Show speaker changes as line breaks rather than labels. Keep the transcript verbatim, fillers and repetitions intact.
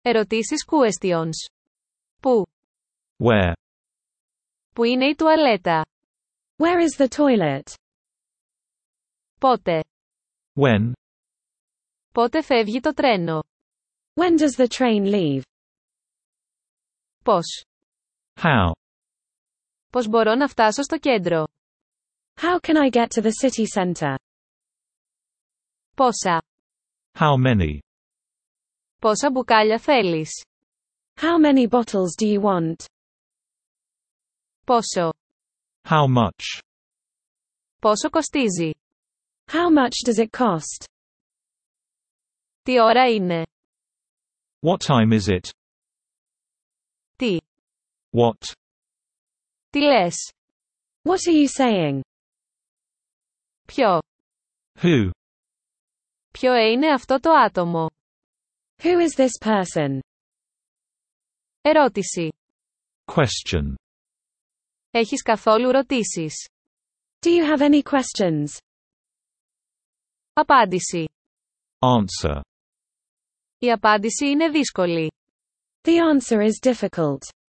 Ερωτήσεις questions. Πού?
Where?
Πού είναι η τουαλέτα?
Where is the toilet?
Πότε?
When?
Πότε φεύγει το τρένο?
When does the train leave?
Πώς?
How?
Πώς μπορώ να φτάσω στο κέντρο?
How can I get to the city center?
Πόσα?
How many?
Πόσα μπουκάλια θέλεις?
How many bottles do you want?
Πόσο?
How much?
Πόσο κοστίζει?
How much does it cost?
Τι ώρα είναι?
What time is it?
Τι?
What?
Τι λες?
What are you saying?
Ποιο?
Who?
Ποιο είναι αυτό το άτομο?
Who is this person?
Ερώτηση.
Question.
Έχεις καθόλου ρωτήσεις?
Do you have any questions?
Απάντηση.
Answer.
Η απάντηση είναι δύσκολη.
The answer is difficult.